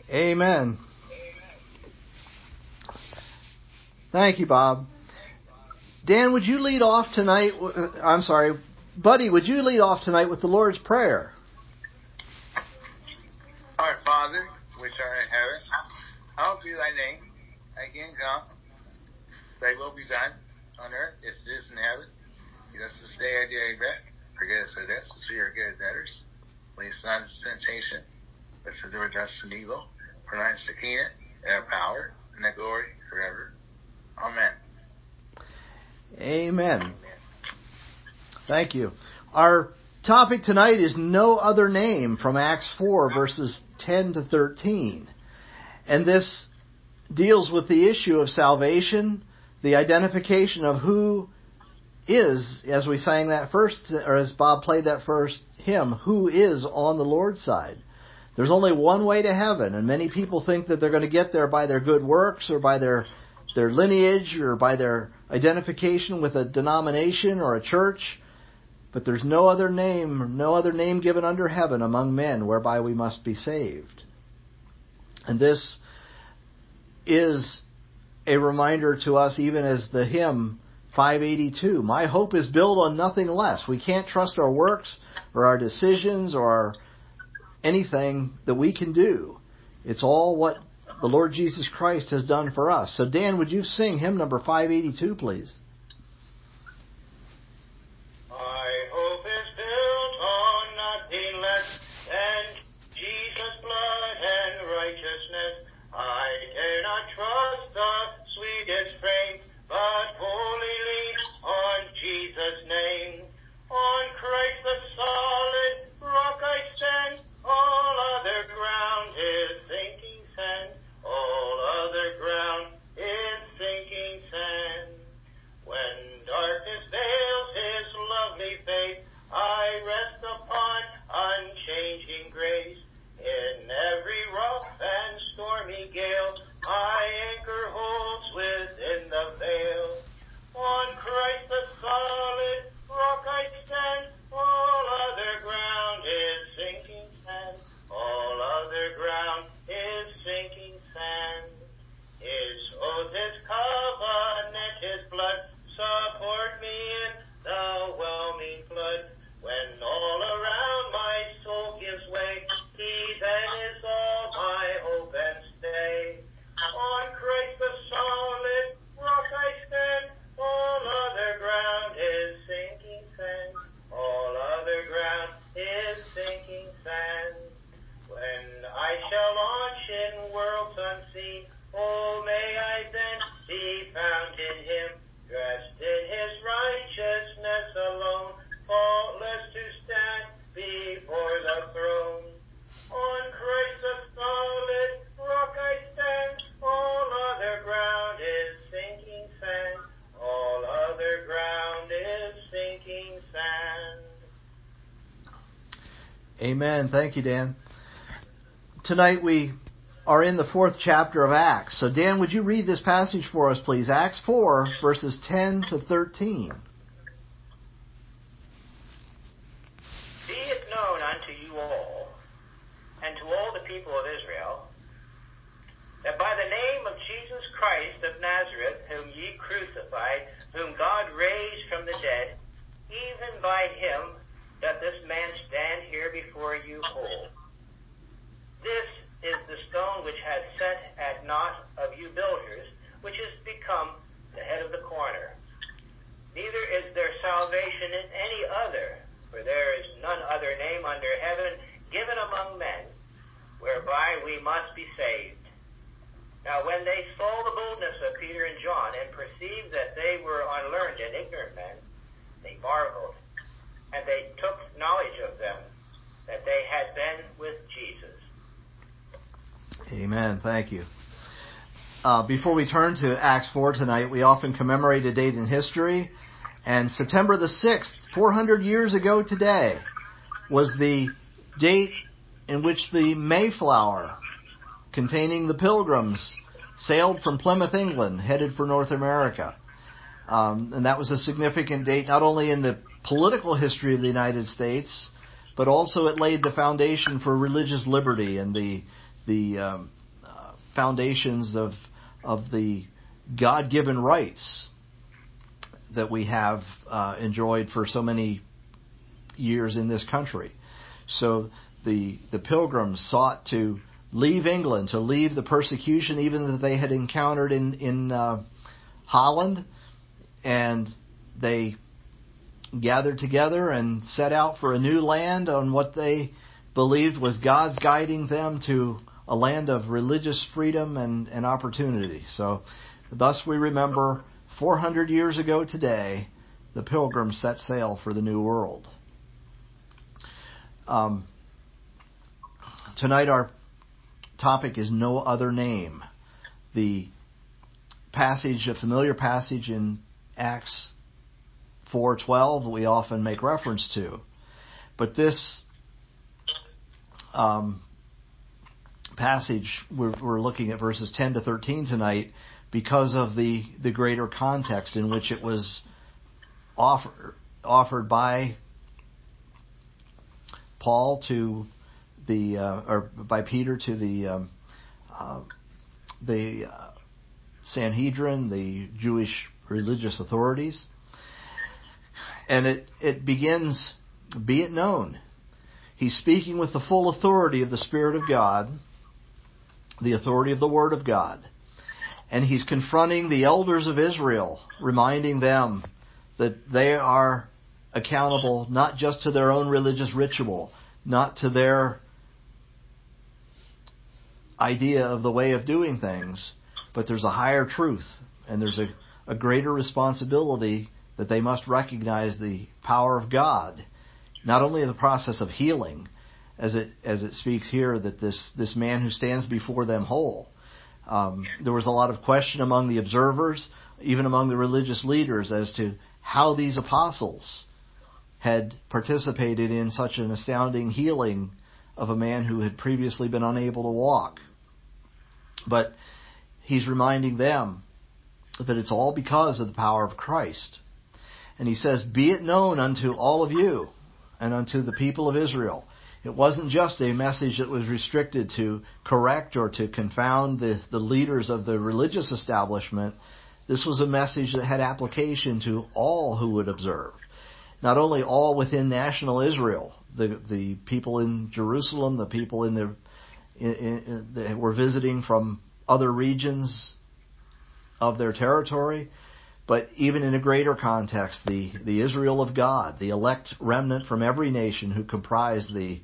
Amen. Thank you, Bob. Dan, would you lead off tonight? Buddy, would you lead off tonight with the Lord's Prayer? Our Father, which art in heaven, hallowed be thy name. Thy kingdom come, thy will be done on earth as it is in heaven. Give us this day our daily bread. Forgive us our debts as we forgive debtors. Lead us not into temptation, but deliver us from evil. For thine is the kingdom, and the power, and the glory forever. Amen. Amen. Thank you. Our topic tonight is no other name from Acts 4, verses 10 to 13. And this deals with the issue of salvation, the identification of who is, as we sang that first, or as Bob played that first hymn, who is on the Lord's side. There's only one way to heaven, and many people think that they're going to get there by their good works or by their lineage or by their identification with a denomination or a church. But there's no other name given under heaven among men whereby we must be saved. And this is a reminder to us, even as the hymn 582, my hope is built on nothing less. We can't trust our works or our decisions or anything that we can do. It's all what the Lord Jesus Christ has done for us. So Dan, would you sing hymn number 582, please? Amen. Thank you, Dan. Tonight we are in the 4th chapter of Acts. So Dan, would you read this passage for us, please? Acts 4, verses 10 to 13. Be it known unto you all, and to all the people of Israel, that by the name of Jesus Christ of Nazareth, whom ye crucified, whom God raised from the dead, even by him doth this man stand here before you whole. This is the stone which has set at naught of you builders, which is become the head of the corner. Neither is there salvation in any other, for there is none other name under heaven given among men, whereby we must be saved. Now when they saw the boldness of Peter and John, and perceived that they were unlearned and ignorant men, they marveled, and they took knowledge of them, that they had been with Jesus. Amen. Thank you. Before we turn to Acts 4 tonight, we often commemorate a date in history. And September the 6th, 400 years ago today, was the date in which the Mayflower, containing the Pilgrims, sailed from Plymouth, England, headed for North America. And that was a significant date, not only in the political history of the United States, but also it laid the foundation for religious liberty and the foundations of the God-given rights that we have enjoyed for so many years in this country. So the Pilgrims sought to leave England, to leave the persecution even that they had encountered in Holland, and they gathered together and set out for a new land on what they believed was God's guiding them to a land of religious freedom and opportunity. So thus we remember 400 years ago today, the Pilgrims set sail for the New World. Tonight our topic is no other name. The passage, a familiar passage in Acts 4:12, we often make reference to. But this passage, we're looking at verses 10 to 13 tonight because of the greater context in which it was offered by Paul to or by Peter to the Sanhedrin, the Jewish religious authorities. And it begins, "Be it known." He's speaking with the full authority of the Spirit of God, the authority of the Word of God. And he's confronting the elders of Israel, reminding them that they are accountable not just to their own religious ritual, not to their idea of the way of doing things, but there's a higher truth, and there's a greater responsibility that they must recognize the power of God, not only in the process of healing, as it speaks here that this man who stands before them whole. There was a lot of question among the observers, even among the religious leaders, as to how these apostles had participated in such an astounding healing of a man who had previously been unable to walk. But he's reminding them that it's all because of the power of Christ. And he says, "Be it known unto all of you and unto the people of Israel." It wasn't just a message that was restricted to correct or to confound the leaders of the religious establishment. This was a message that had application to all who would observe. Not only all within national Israel, the people in Jerusalem, the people that were visiting from other regions of their territory, but even in a greater context, the Israel of God, the elect remnant from every nation who comprised the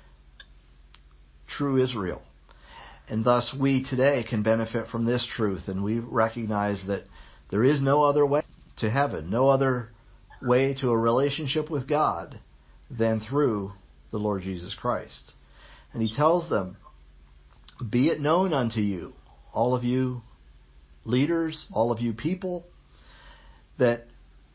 true Israel. And thus we today can benefit from this truth, and we recognize that there is no other way to heaven, no other way to a relationship with God than through the Lord Jesus Christ. And he tells them, "Be it known unto you, all of you leaders, all of you people, that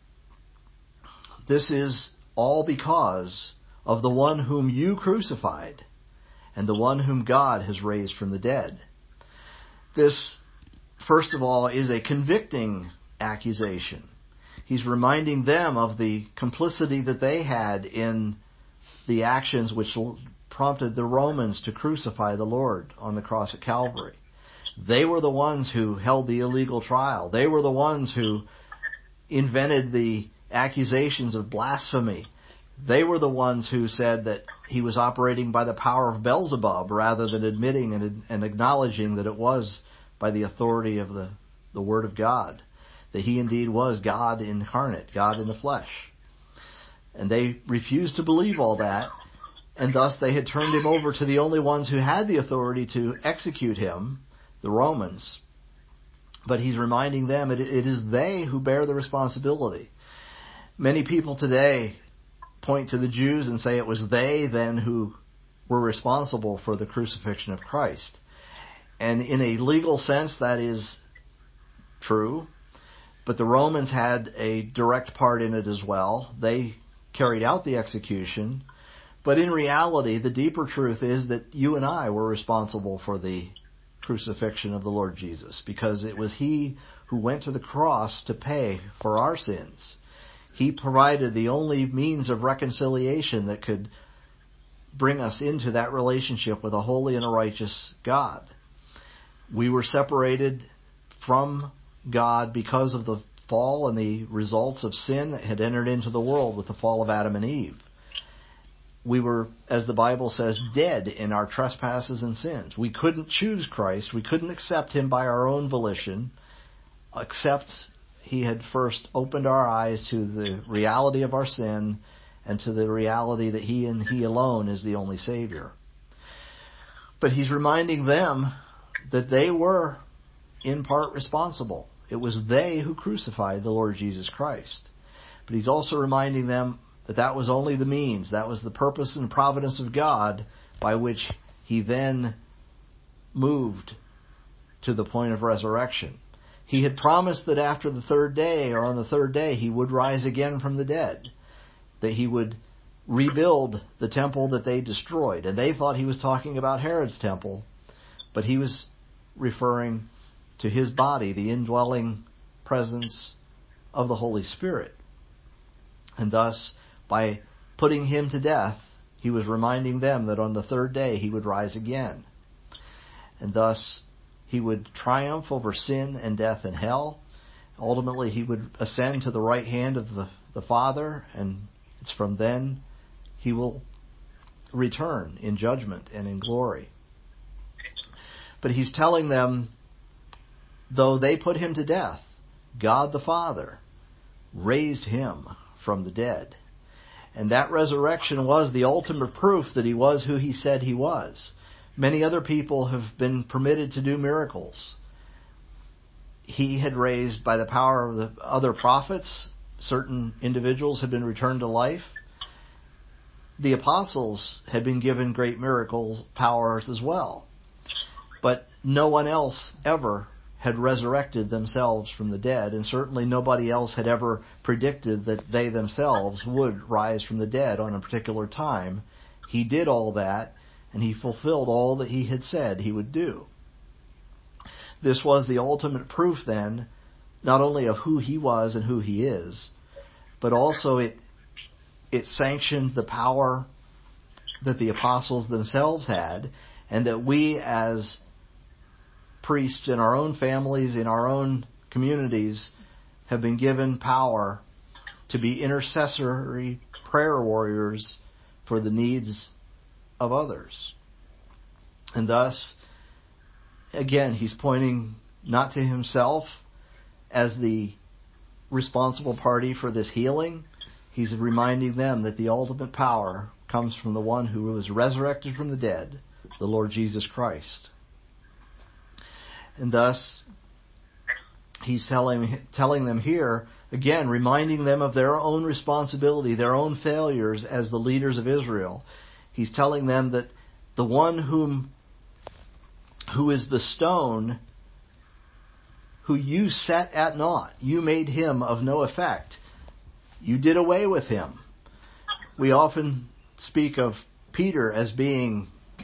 this is all because of the one whom you crucified and the one whom God has raised from the dead." This, first of all, is a convicting accusation. He's reminding them of the complicity that they had in the actions which prompted the Romans to crucify the Lord on the cross at Calvary. They were the ones who held the illegal trial. They were the ones who invented the accusations of blasphemy. They were the ones who said that he was operating by the power of Beelzebub rather than admitting and acknowledging that it was by the authority of the Word of God, that he indeed was God incarnate, God in the flesh. And they refused to believe all that, and thus they had turned him over to the only ones who had the authority to execute him, the Romans. But he's reminding them it is they who bear the responsibility. Many people today point to the Jews and say it was they then who were responsible for the crucifixion of Christ. And in a legal sense, that is true. But the Romans had a direct part in it as well. They carried out the execution. But in reality, the deeper truth is that you and I were responsible for the crucifixion of the Lord Jesus, because it was he who went to the cross to pay for our sins. He provided the only means of reconciliation that could bring us into that relationship with a holy and a righteous God. We were separated from God because of the fall and the results of sin that had entered into the world with the fall of Adam and Eve. We were, as the Bible says, dead in our trespasses and sins. We couldn't choose Christ. We couldn't accept Him by our own volition, except He had first opened our eyes to the reality of our sin and to the reality that He and He alone is the only Savior. But He's reminding them that they were in part responsible. It was they who crucified the Lord Jesus Christ. But He's also reminding them that that was only the means. That was the purpose and providence of God by which He then moved to the point of resurrection. He had promised that after the third day, or on the third day, He would rise again from the dead. That He would rebuild the temple that they destroyed. And they thought He was talking about Herod's temple, but He was referring to His body, the indwelling presence of the Holy Spirit. And thus, by putting Him to death, He was reminding them that on the third day He would rise again. And thus, He would triumph over sin and death and hell. Ultimately, He would ascend to the right hand of the Father, and it's from then He will return in judgment and in glory. But He's telling them, though they put Him to death, God the Father raised Him from the dead. And that resurrection was the ultimate proof that He was who He said He was. Many other people have been permitted to do miracles. He had raised, by the power of the other prophets, certain individuals had been returned to life. The apostles had been given great miracle powers as well. But no one else ever had resurrected themselves from the dead, and certainly nobody else had ever predicted that they themselves would rise from the dead on a particular time. He did all that, and He fulfilled all that He had said He would do. This was the ultimate proof then, not only of who He was and who He is, but also it sanctioned the power that the apostles themselves had, and that we as priests in our own families, in our own communities, have been given power to be intercessory prayer warriors for the needs of others. And thus, again, He's pointing not to Himself as the responsible party for this healing. He's reminding them that the ultimate power comes from the one who was resurrected from the dead, the Lord Jesus Christ. And thus, He's telling them here, again, reminding them of their own responsibility, their own failures as the leaders of Israel. He's telling them that the one who is the stone, who you set at naught, you made Him of no effect. You did away with Him. We often speak of Peter as being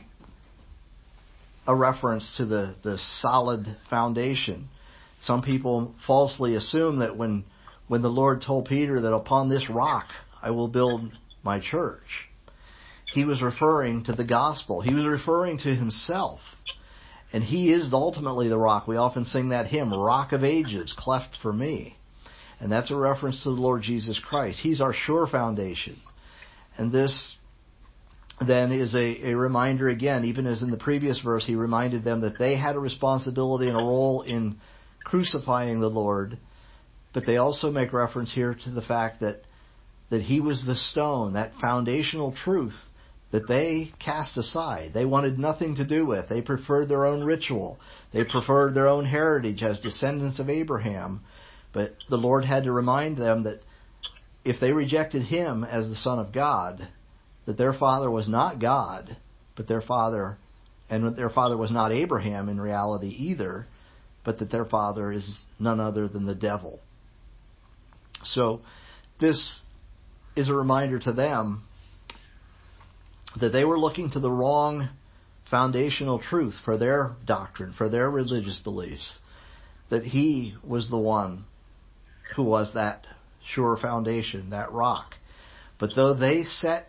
a reference to the solid foundation. Some people falsely assume that when the Lord told Peter that upon this rock I will build my church, He was referring to the gospel. He was referring to Himself. And He is ultimately the rock. We often sing that hymn, Rock of Ages, cleft for me. And that's a reference to the Lord Jesus Christ. He's our sure foundation. And this then is a reminder again, even as in the previous verse, He reminded them that they had a responsibility and a role in crucifying the Lord. But they also make reference here to the fact that He was the stone, that foundational truth that they cast aside. They wanted nothing to do with. They preferred their own ritual. They preferred their own heritage as descendants of Abraham. But the Lord had to remind them that if they rejected Him as the Son of God, that their father was not God, but their father was not Abraham in reality either, but that their father is none other than the devil. So this is a reminder to them that they were looking to the wrong foundational truth for their doctrine, for their religious beliefs, that He was the one who was that sure foundation, that rock. But though they set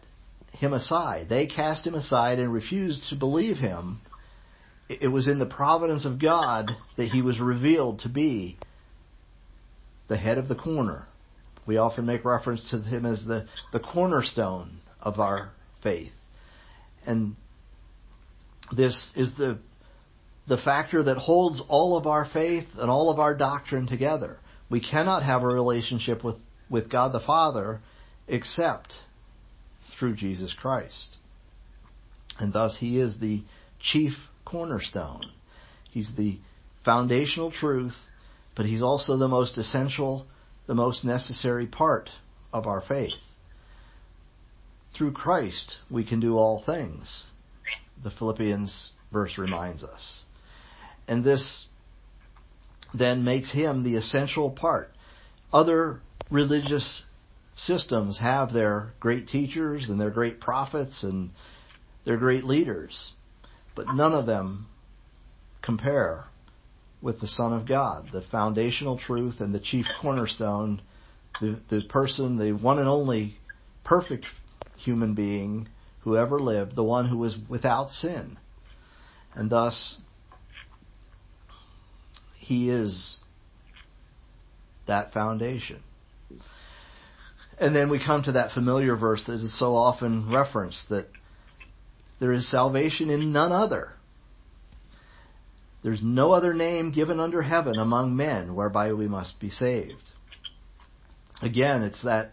him aside. They cast him aside and refused to believe him. It was in the providence of God that he was revealed to be the head of the corner. We often make reference to him as the cornerstone of our faith. And this is the factor that holds all of our faith and all of our doctrine together. We cannot have a relationship with God the Father except through Jesus Christ. And thus he is the chief cornerstone. He's the foundational truth, but he's also the most essential, the most necessary part of our faith. Through Christ we can do all things, the Philippians verse reminds us. And this then makes him the essential part. Other religious systems have their great teachers and their great prophets and their great leaders, but none of them compare with the Son of God, the foundational truth and the chief cornerstone, the person, the one and only perfect human being who ever lived, the one who was without sin. And thus, he is that foundation. And then we come to that familiar verse that is so often referenced, that there is salvation in none other. There's no other name given under heaven among men whereby we must be saved. Again, it's that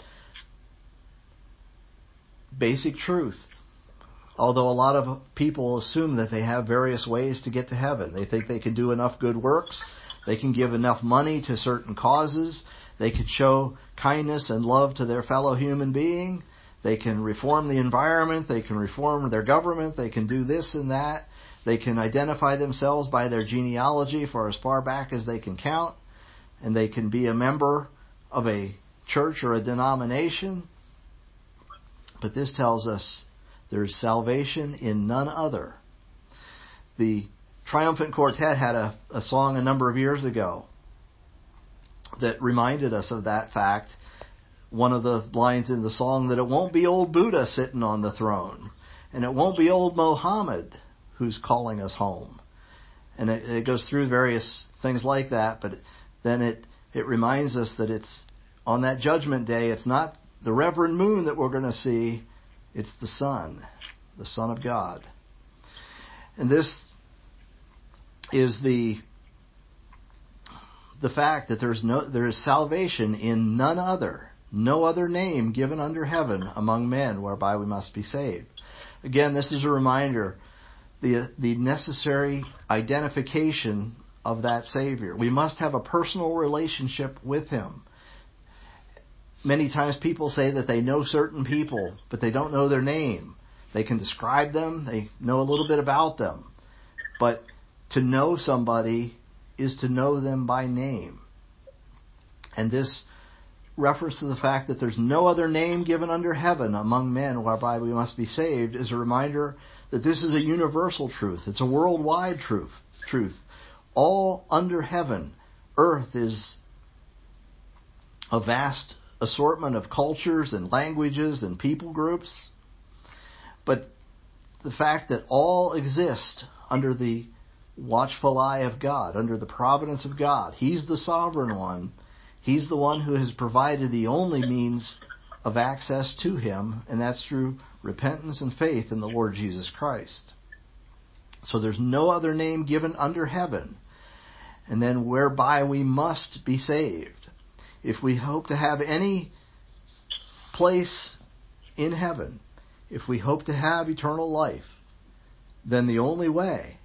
basic truth. Although a lot of people assume that they have various ways to get to heaven. They think they can do enough good works. They can give enough money to certain causes. They can show kindness and love to their fellow human being. They can reform the environment. They can reform their government. They can do this and that. They can identify themselves by their genealogy for as far back as they can count. And they can be a member of a church or a denomination. But this tells us there is salvation in none other. The Triumphant Quartet had a song a number of years ago that reminded us of that fact. One of the lines in the song, that it won't be old Buddha sitting on the throne, and it won't be old Mohammed who's calling us home. And it goes through various things like that, but then it reminds us that it's on that judgment day, it's not the Reverend Moon that we're going to see, it's the Son of God. And this is the fact that there is salvation in none other, no other name given under heaven among men whereby we must be saved. Again, this is a reminder, the necessary identification of that Savior. We must have a personal relationship with him. Many times people say that they know certain people, but they don't know their name. They can describe them, they know a little bit about them. But to know somebody is to know them by name. And this reference to the fact that there's no other name given under heaven among men whereby we must be saved is a reminder that this is a universal truth. It's a worldwide truth. All under heaven, earth is a vast assortment of cultures and languages and people groups. But the fact that all exist under the watchful eye of God, under the providence of God. He's the sovereign one. He's the one who has provided the only means of access to him, and that's through repentance and faith in the Lord Jesus Christ. So there's no other name given under heaven, and then whereby we must be saved. If we hope to have any place in heaven, if we hope to have eternal life, then the only way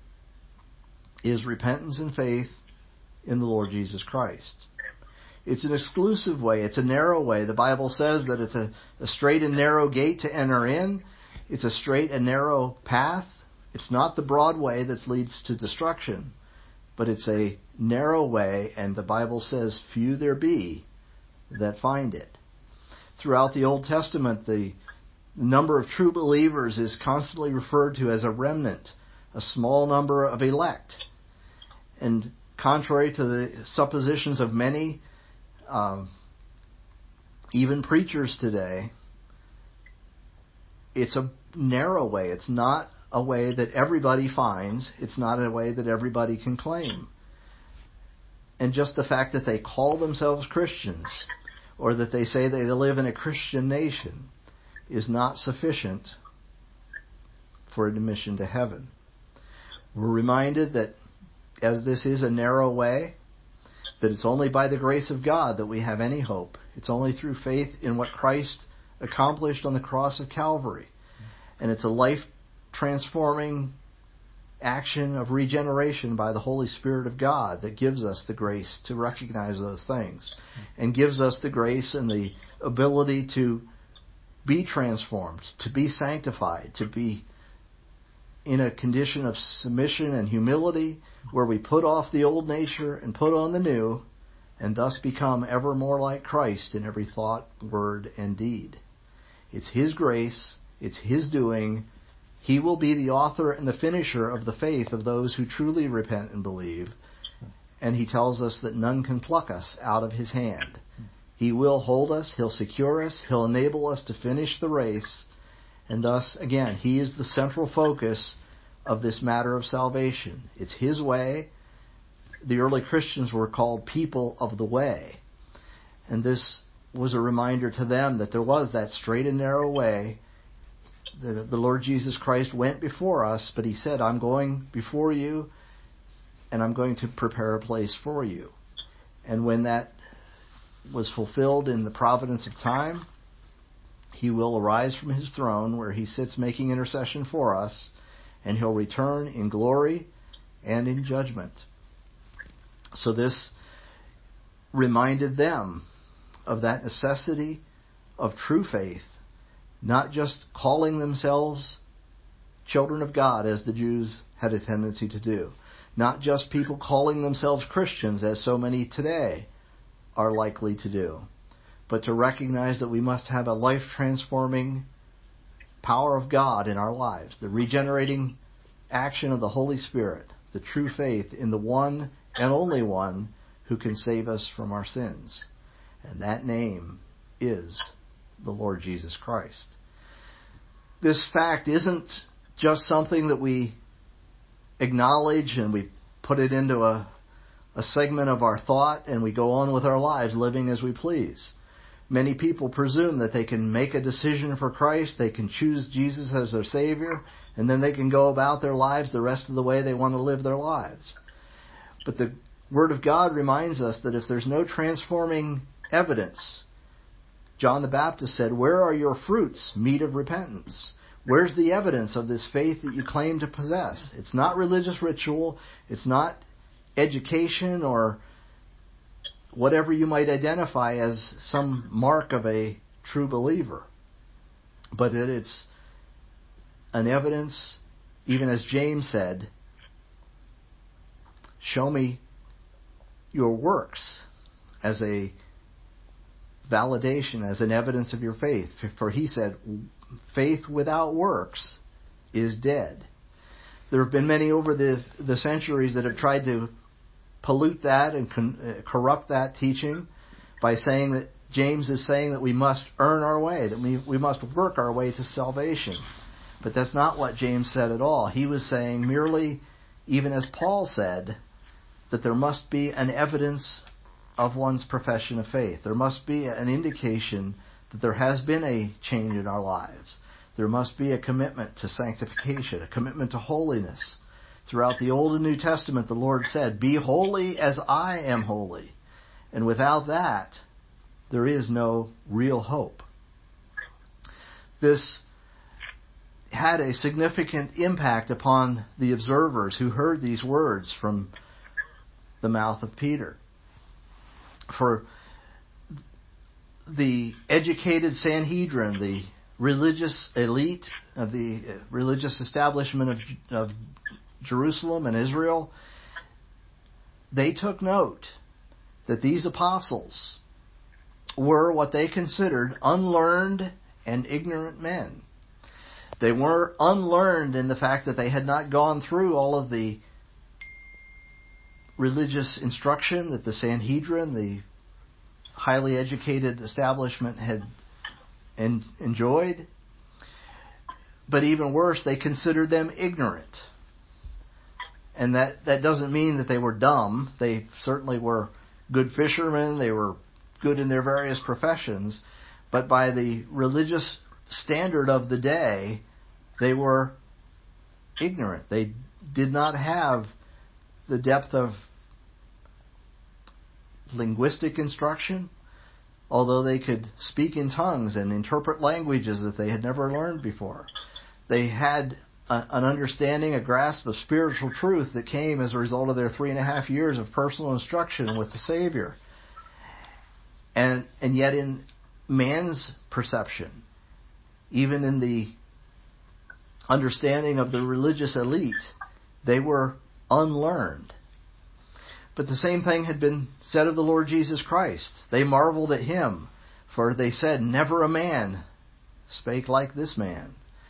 is repentance and faith in the Lord Jesus Christ. It's an exclusive way. It's a narrow way. The Bible says that it's a straight and narrow gate to enter in. It's a straight and narrow path. It's not the broad way that leads to destruction, but it's a narrow way, and the Bible says few there be that find it. Throughout the Old Testament, the number of true believers is constantly referred to as a remnant, a small number of elect. And contrary to the suppositions of many, even preachers today, it's a narrow way. It's not a way that everybody finds. It's not a way that everybody can claim. And just the fact that they call themselves Christians, or that they say they live in a Christian nation, is not sufficient for admission to heaven. We're reminded that as this is a narrow way, that it's only by the grace of God that we have any hope. It's only through faith in what Christ accomplished on the cross of Calvary. And it's a life-transforming action of regeneration by the Holy Spirit of God that gives us the grace to recognize those things, and gives us the grace and the ability to be transformed, to be sanctified, to be in a condition of submission and humility where we put off the old nature and put on the new, and thus become ever more like Christ in every thought, word, and deed. It's His grace, it's His doing. He will be the author and the finisher of the faith of those who truly repent and believe. And He tells us that none can pluck us out of His hand. He will hold us, He'll secure us, He'll enable us to finish the race. And thus, again, He is the central focus of this matter of salvation. It's His way. The early Christians were called people of the way. And this was a reminder to them that there was that straight and narrow way. The Lord Jesus Christ went before us, but He said, I'm going before you, and I'm going to prepare a place for you. And when that was fulfilled in the providence of time, He will arise from His throne where He sits making intercession for us, and He'll return in glory and in judgment. So this reminded them of that necessity of true faith, not just calling themselves children of God as the Jews had a tendency to do, not just people calling themselves Christians as so many today are likely to do, but to recognize that we must have a life-transforming power of God in our lives, the regenerating action of the Holy Spirit, the true faith in the one and only one who can save us from our sins. And that name is the Lord Jesus Christ. This fact isn't just something that we acknowledge and we put it into a segment of our thought and we go on with our lives living as we please. Many people presume that they can make a decision for Christ, they can choose Jesus as their Savior, and then they can go about their lives the rest of the way they want to live their lives. But the Word of God reminds us that if there's no transforming evidence, John the Baptist said, where are your fruits, meat of repentance? Where's the evidence of this faith that you claim to possess? It's not religious ritual, it's not education or whatever you might identify as some mark of a true believer. But it's an evidence, even as James said, show me your works as a validation, as an evidence of your faith. For he said, faith without works is dead. There have been many over the centuries that have tried to pollute that and corrupt that teaching by saying that James is saying that we must earn our way, that we must work our way to salvation. But that's not what James said at all. He was saying merely, even as Paul said, that there must be an evidence of one's profession of faith. There must be an indication that there has been a change in our lives. There must be a commitment to sanctification, a commitment to holiness. Throughout the Old and New Testament, the Lord said, be holy as I am holy. And without that, there is no real hope. This had a significant impact upon the observers who heard these words from the mouth of Peter. For the educated Sanhedrin, the religious elite of the religious establishment of Jerusalem and Israel, they took note that these apostles were what they considered unlearned and ignorant men. They were unlearned in the fact that they had not gone through all of the religious instruction that the Sanhedrin, the highly educated establishment, had enjoyed. But even worse, they considered them ignorant. And that doesn't mean that they were dumb. They certainly were good fishermen. They were good in their various professions. But by the religious standard of the day, they were ignorant. They did not have the depth of linguistic instruction, although they could speak in tongues and interpret languages that they had never learned before. They had an understanding, a grasp of spiritual truth that came as a result of their 3.5 years of personal instruction with the Savior. And yet in man's perception, even in the understanding of the religious elite, they were unlearned. But the same thing had been said of the Lord Jesus Christ. They marveled at him, for they said, "Never a man spake like this man."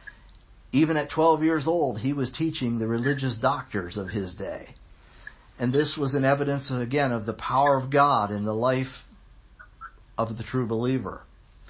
Even at 12 years old, he was teaching the religious doctors of his day. And this was an evidence, again, of the power of God in the life of the true believer.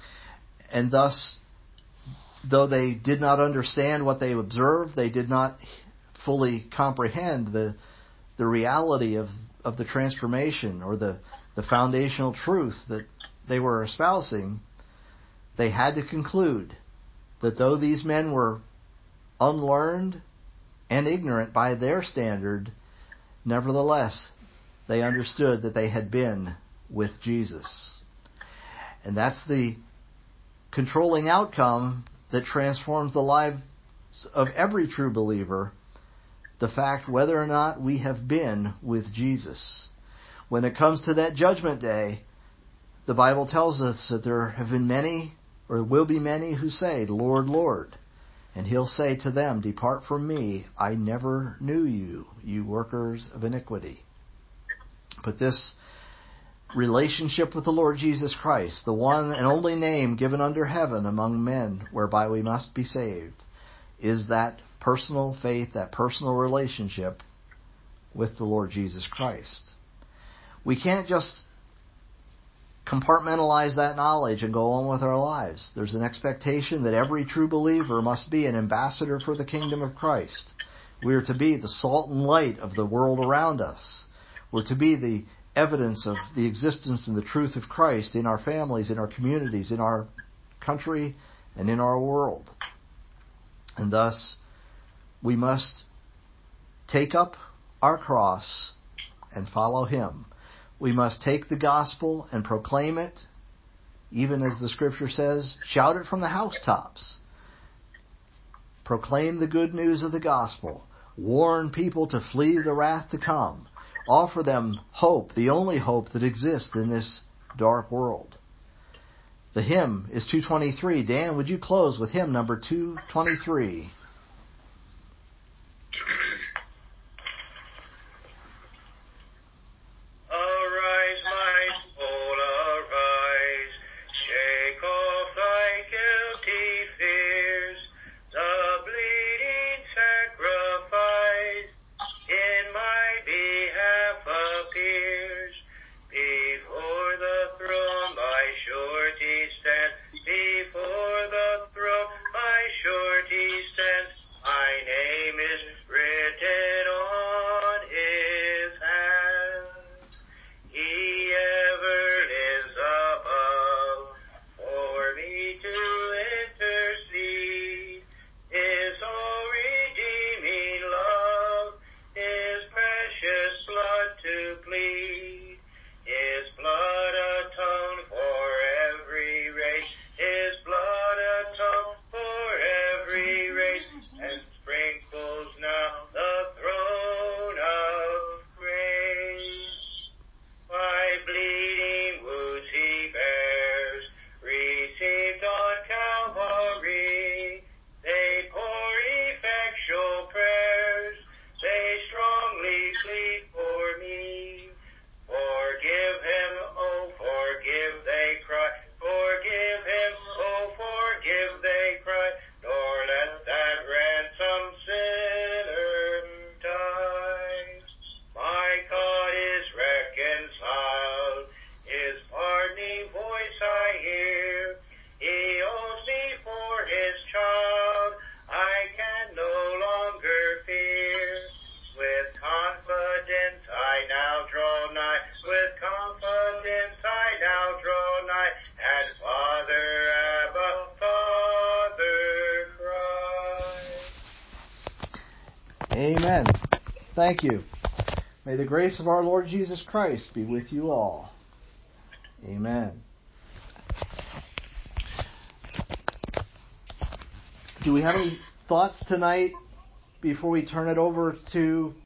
And thus, though they did not understand what they observed, they did not fully comprehend the reality of the transformation or the foundational truth that they were espousing, they had to conclude that though these men were unlearned and ignorant by their standard, nevertheless, they understood that they had been with Jesus. And that's the controlling outcome that transforms the lives of every true believer, the fact whether or not we have been with Jesus. When it comes to that judgment day, the Bible tells us that there have been many, or will be many, who say, "Lord, Lord." And he'll say to them, "Depart from me, I never knew you, you workers of iniquity." But this relationship with the Lord Jesus Christ, the one and only name given under heaven among men whereby we must be saved, is that personal faith, that personal relationship with the Lord Jesus Christ. We can't just compartmentalize that knowledge and go on with our lives. There's an expectation that every true believer must be an ambassador for the kingdom of Christ. We are to be the salt and light of the world around us. We're to be the evidence of the existence and the truth of Christ in our families, in our communities, in our country, and in our world. And thus, we must take up our cross and follow him. We must take the gospel and proclaim it, even as the scripture says, shout it from the housetops. Proclaim the good news of the gospel. Warn people to flee the wrath to come. Offer them hope, the only hope that exists in this dark world. The hymn is 223. Dan, would you close with hymn number 223? Before the throne, my surety stands. thank you. May the grace of our Lord Jesus Christ be with you all. Amen. Do we have any thoughts tonight before we turn it over to